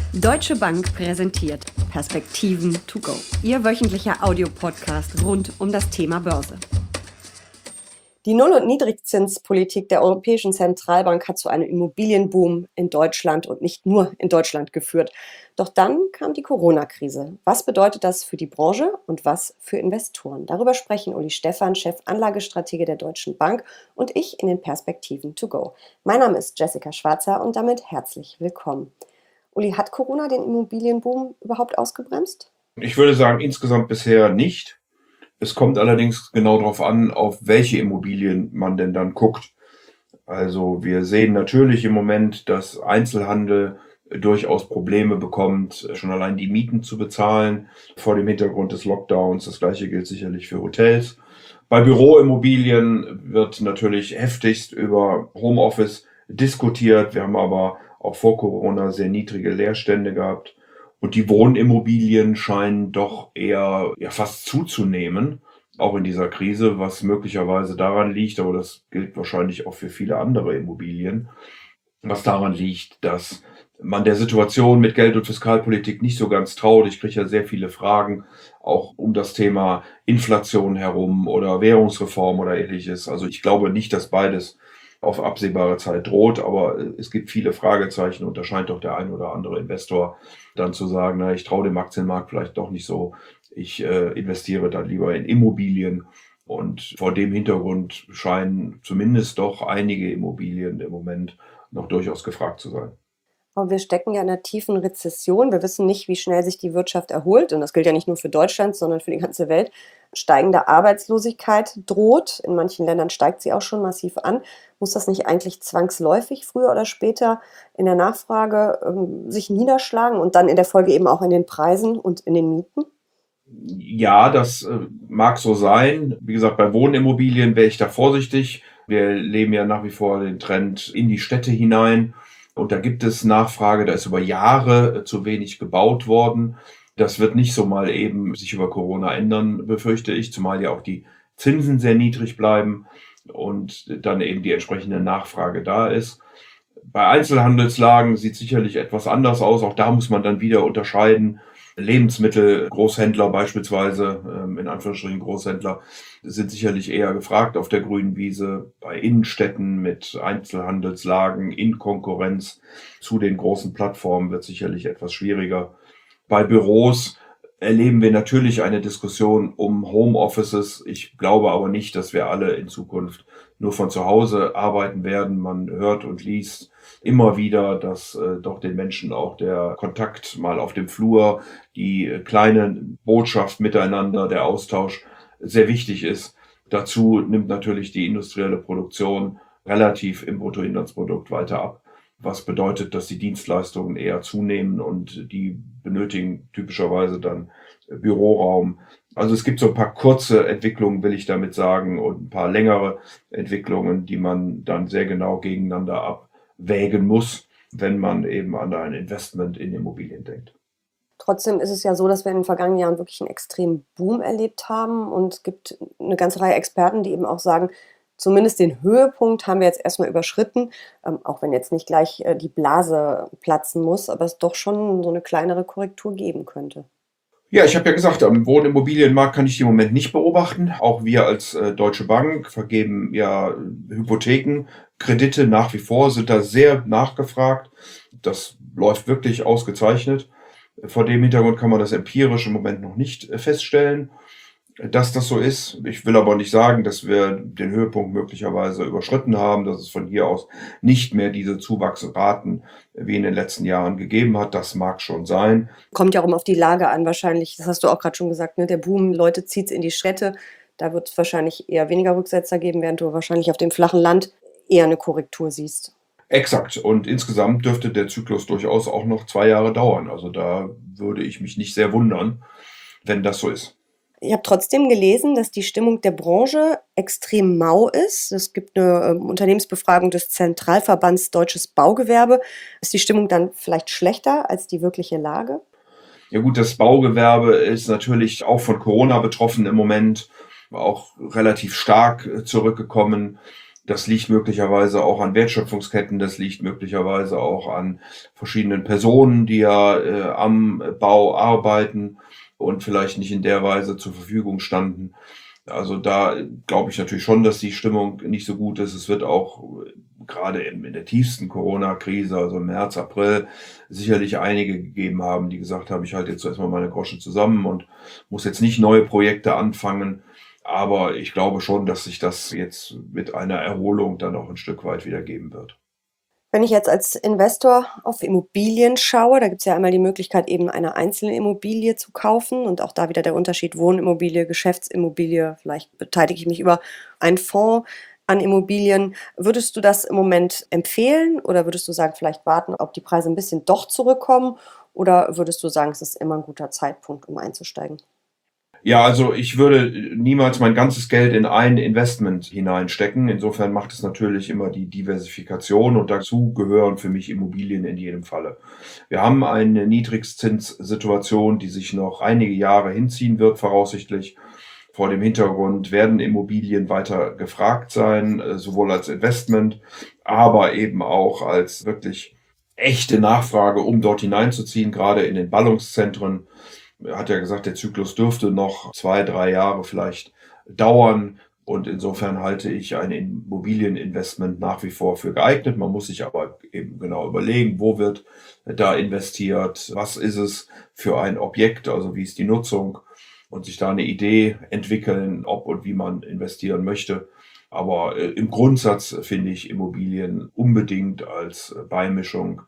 Deutsche Bank präsentiert Perspektiven to go. Ihr wöchentlicher Audiopodcast rund um das Thema Börse. Die Null- und Niedrigzinspolitik der Europäischen Zentralbank hat zu einem Immobilienboom in Deutschland und nicht nur in Deutschland geführt. Doch dann kam die Corona-Krise. Was bedeutet das für die Branche und was für Investoren? Darüber sprechen Uli Stephan, Chefanlagestratege der Deutschen Bank, und ich in den Perspektiven to go. Mein Name ist Jessica Schwarzer und damit herzlich willkommen. Uli, hat Corona den Immobilienboom überhaupt ausgebremst? Ich würde sagen, insgesamt bisher nicht. Es kommt allerdings genau darauf an, auf welche Immobilien man denn dann guckt. Also wir sehen natürlich im Moment, dass Einzelhandel durchaus Probleme bekommt, schon allein die Mieten zu bezahlen vor dem Hintergrund des Lockdowns. Das Gleiche gilt sicherlich für Hotels. Bei Büroimmobilien wird natürlich heftigst über Homeoffice diskutiert. Wir haben aber auch vor Corona sehr niedrige Leerstände gehabt. Und die Wohnimmobilien scheinen doch eher fast zuzunehmen, auch in dieser Krise, was möglicherweise daran liegt, aber das gilt wahrscheinlich auch für viele andere Immobilien, was daran liegt, dass man der Situation mit Geld- und Fiskalpolitik nicht so ganz traut. Ich kriege ja sehr viele Fragen, auch um das Thema Inflation herum oder Währungsreform oder ähnliches. Also ich glaube nicht, dass beides auf absehbare Zeit droht, aber es gibt viele Fragezeichen und da scheint doch der ein oder andere Investor dann zu sagen, na, ich traue dem Aktienmarkt vielleicht doch nicht so, ich investiere dann lieber in Immobilien. Und vor dem Hintergrund scheinen zumindest doch einige Immobilien im Moment noch durchaus gefragt zu sein. Aber wir stecken ja in einer tiefen Rezession. Wir wissen nicht, wie schnell sich die Wirtschaft erholt. Und das gilt ja nicht nur für Deutschland, sondern für die ganze Welt. Steigende Arbeitslosigkeit droht. In manchen Ländern steigt sie auch schon massiv an. Muss das nicht eigentlich zwangsläufig früher oder später in der Nachfrage sich niederschlagen und dann in der Folge eben auch in den Preisen und in den Mieten? Ja, das mag so sein. Wie gesagt, bei Wohnimmobilien wäre ich da vorsichtig. Wir leben ja nach wie vor den Trend in die Städte hinein. Und da gibt es Nachfrage, da ist über Jahre zu wenig gebaut worden. Das wird nicht so mal eben sich über Corona ändern, befürchte ich, zumal ja auch die Zinsen sehr niedrig bleiben und dann eben die entsprechende Nachfrage da ist. Bei Einzelhandelslagen sieht sicherlich etwas anders aus. Auch da muss man dann wieder unterscheiden. Lebensmittel, Großhändler beispielsweise, in Anführungsstrichen Großhändler, sind sicherlich eher gefragt auf der grünen Wiese. Bei Innenstädten mit Einzelhandelslagen in Konkurrenz zu den großen Plattformen wird sicherlich etwas schwieriger. Bei Büros erleben wir natürlich eine Diskussion um Homeoffices. Ich glaube aber nicht, dass wir alle in Zukunft nur von zu Hause arbeiten werden. Man hört und liest immer wieder, dass doch den Menschen auch der Kontakt mal auf dem Flur, die kleine Botschaft miteinander, der Austausch sehr wichtig ist. Dazu nimmt natürlich die industrielle Produktion relativ im Bruttoinlandsprodukt weiter ab, was bedeutet, dass die Dienstleistungen eher zunehmen und die benötigen typischerweise dann Büroraum. Also es gibt so ein paar kurze Entwicklungen, will ich damit sagen, und ein paar längere Entwicklungen, die man dann sehr genau gegeneinander abwägen muss, wenn man eben an ein Investment in Immobilien denkt. Trotzdem ist es ja so, dass wir in den vergangenen Jahren wirklich einen extremen Boom erlebt haben. Und es gibt eine ganze Reihe Experten, die eben auch sagen, zumindest den Höhepunkt haben wir jetzt erstmal überschritten, auch wenn jetzt nicht gleich die Blase platzen muss, aber es doch schon so eine kleinere Korrektur geben könnte. Ja, ich habe ja gesagt, am Wohnimmobilienmarkt kann ich die im Moment nicht beobachten. Auch wir als Deutsche Bank vergeben ja Hypotheken, Kredite nach wie vor, sind da sehr nachgefragt. Das läuft wirklich ausgezeichnet. Vor dem Hintergrund kann man das empirisch im Moment noch nicht feststellen, dass das so ist. Ich will aber nicht sagen, dass wir den Höhepunkt möglicherweise überschritten haben, dass es von hier aus nicht mehr diese Zuwachsraten wie in den letzten Jahren gegeben hat. Das mag schon sein. Kommt ja auch immer auf die Lage an wahrscheinlich. Das hast du auch gerade schon gesagt, ne? Der Boom, Leute zieht es in die Städte. Da wird es wahrscheinlich eher weniger Rücksetzer geben, während du wahrscheinlich auf dem flachen Land eher eine Korrektur siehst. Exakt. Und insgesamt dürfte der Zyklus durchaus auch noch 2 Jahre dauern. Also da würde ich mich nicht sehr wundern, wenn das so ist. Ich habe trotzdem gelesen, dass die Stimmung der Branche extrem mau ist. Es gibt eine Unternehmensbefragung des Zentralverbands Deutsches Baugewerbe. Ist die Stimmung dann vielleicht schlechter als die wirkliche Lage? Ja gut, das Baugewerbe ist natürlich auch von Corona betroffen im Moment, auch relativ stark zurückgekommen. Das liegt möglicherweise auch an Wertschöpfungsketten, das liegt möglicherweise auch an verschiedenen Personen, die ja am Bau arbeiten und vielleicht nicht in der Weise zur Verfügung standen. Also da glaube ich natürlich schon, dass die Stimmung nicht so gut ist. Es wird auch gerade in der tiefsten Corona-Krise, also im März, April, sicherlich einige gegeben haben, die gesagt haben, ich halte jetzt erstmal meine Groschen zusammen und muss jetzt nicht neue Projekte anfangen. Aber ich glaube schon, dass sich das jetzt mit einer Erholung dann auch ein Stück weit wieder geben wird. Wenn ich jetzt als Investor auf Immobilien schaue, da gibt es ja einmal die Möglichkeit, eben eine einzelne Immobilie zu kaufen und auch da wieder der Unterschied Wohnimmobilie, Geschäftsimmobilie. Vielleicht beteilige ich mich über einen Fonds an Immobilien. Würdest du das im Moment empfehlen oder würdest du sagen, vielleicht warten, ob die Preise ein bisschen doch zurückkommen oder würdest du sagen, es ist immer ein guter Zeitpunkt, um einzusteigen? Ja, also ich würde niemals mein ganzes Geld in ein Investment hineinstecken. Insofern macht es natürlich immer die Diversifikation und dazu gehören für mich Immobilien in jedem Falle. Wir haben eine Niedrigzinssituation, die sich noch einige Jahre hinziehen wird, voraussichtlich. Vor dem Hintergrund werden Immobilien weiter gefragt sein, sowohl als Investment, aber eben auch als wirklich echte Nachfrage, um dort hineinzuziehen, gerade in den Ballungszentren. Er hat ja gesagt, der Zyklus dürfte noch 2, 3 Jahre vielleicht dauern. Und insofern halte ich ein Immobilieninvestment nach wie vor für geeignet. Man muss sich aber eben genau überlegen, wo wird da investiert, was ist es für ein Objekt, also wie ist die Nutzung und sich da eine Idee entwickeln, ob und wie man investieren möchte. Aber im Grundsatz finde ich Immobilien unbedingt als Beimischung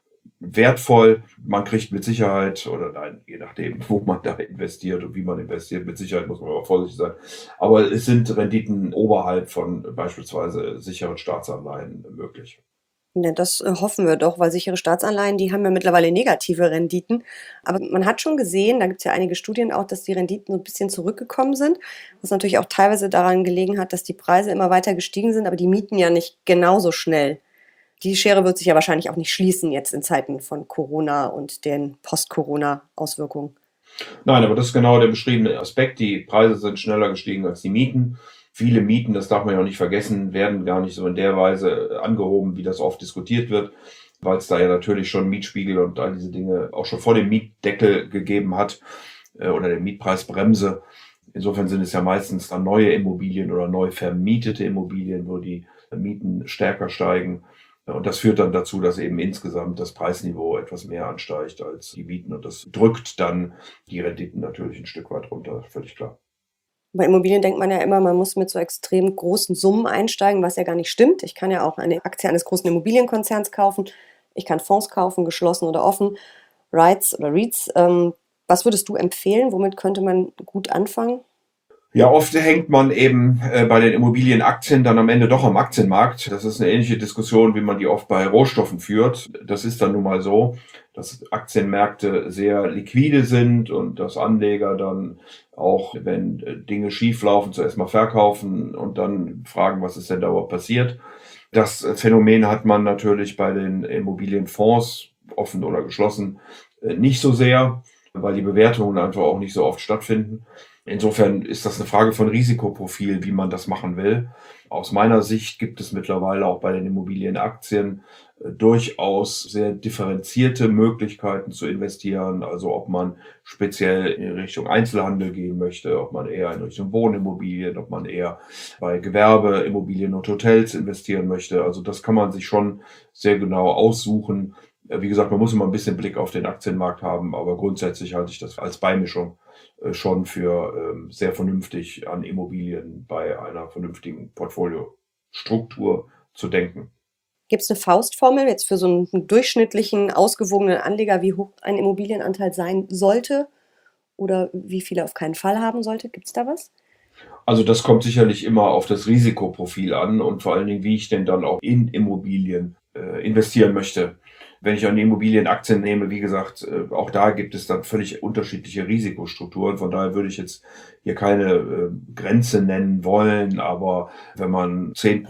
wertvoll. Man kriegt mit Sicherheit, oder nein, je nachdem, wo man da investiert und wie man investiert, mit Sicherheit muss man aber vorsichtig sein. Aber es sind Renditen oberhalb von beispielsweise sicheren Staatsanleihen möglich. Ja, das hoffen wir doch, weil sichere Staatsanleihen, die haben ja mittlerweile negative Renditen. Aber man hat schon gesehen, da gibt es ja einige Studien auch, dass die Renditen so ein bisschen zurückgekommen sind, was natürlich auch teilweise daran gelegen hat, dass die Preise immer weiter gestiegen sind, aber die Mieten ja nicht genauso schnell. Die Schere wird sich ja wahrscheinlich auch nicht schließen jetzt in Zeiten von Corona und den Post-Corona-Auswirkungen. Nein, aber das ist genau der beschriebene Aspekt. Die Preise sind schneller gestiegen als die Mieten. Viele Mieten, das darf man ja auch nicht vergessen, werden gar nicht so in der Weise angehoben, wie das oft diskutiert wird, weil es da ja natürlich schon Mietspiegel und all diese Dinge auch schon vor dem Mietdeckel gegeben hat oder der Mietpreisbremse. Insofern sind es ja meistens dann neue Immobilien oder neu vermietete Immobilien, wo die Mieten stärker steigen. Und das führt dann dazu, dass eben insgesamt das Preisniveau etwas mehr ansteigt als die Mieten. Und das drückt dann die Renditen natürlich ein Stück weit runter, völlig klar. Bei Immobilien denkt man ja immer, man muss mit so extrem großen Summen einsteigen, was ja gar nicht stimmt. Ich kann ja auch eine Aktie eines großen Immobilienkonzerns kaufen. Ich kann Fonds kaufen, geschlossen oder offen, REITs oder REITs. Was würdest du empfehlen? Womit könnte man gut anfangen? Ja, oft hängt man eben bei den Immobilienaktien dann am Ende doch am Aktienmarkt. Das ist eine ähnliche Diskussion, wie man die oft bei Rohstoffen führt. Das ist dann nun mal so, dass Aktienmärkte sehr liquide sind und dass Anleger dann auch, wenn Dinge schief laufen, zuerst mal verkaufen und dann fragen, was ist denn da überhaupt passiert. Das Phänomen hat man natürlich bei den Immobilienfonds, offen oder geschlossen, nicht so sehr, weil die Bewertungen einfach auch nicht so oft stattfinden. Insofern ist das eine Frage von Risikoprofil, wie man das machen will. Aus meiner Sicht gibt es mittlerweile auch bei den Immobilienaktien durchaus sehr differenzierte Möglichkeiten zu investieren. Also ob man speziell in Richtung Einzelhandel gehen möchte, ob man eher in Richtung Wohnimmobilien, ob man eher bei Gewerbeimmobilien und Hotels investieren möchte. Also das kann man sich schon sehr genau aussuchen. Wie gesagt, man muss immer ein bisschen Blick auf den Aktienmarkt haben, aber grundsätzlich halte ich das als Beimischung schon für sehr vernünftig, an Immobilien bei einer vernünftigen Portfoliostruktur zu denken. Gibt es eine Faustformel jetzt für so einen durchschnittlichen, ausgewogenen Anleger, wie hoch ein Immobilienanteil sein sollte oder wie viel er auf keinen Fall haben sollte? Gibt es da was? Also das kommt sicherlich immer auf das Risikoprofil an und vor allen Dingen, wie ich denn dann auch in Immobilien investieren möchte. Wenn ich eine Immobilienaktien nehme, wie gesagt, auch da gibt es dann völlig unterschiedliche Risikostrukturen. Von daher würde ich jetzt hier keine Grenze nennen wollen, aber wenn man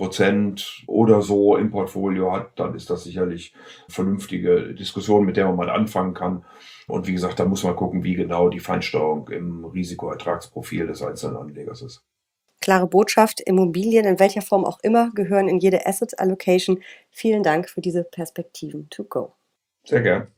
10% oder so im Portfolio hat, dann ist das sicherlich eine vernünftige Diskussion, mit der man mal anfangen kann. Und wie gesagt, da muss man gucken, wie genau die Feinsteuerung im Risikoertragsprofil des einzelnen Anlegers ist. Klare Botschaft, Immobilien in welcher Form auch immer gehören in jede Asset Allocation. Vielen Dank für diese Perspektiven to go. Sehr gern.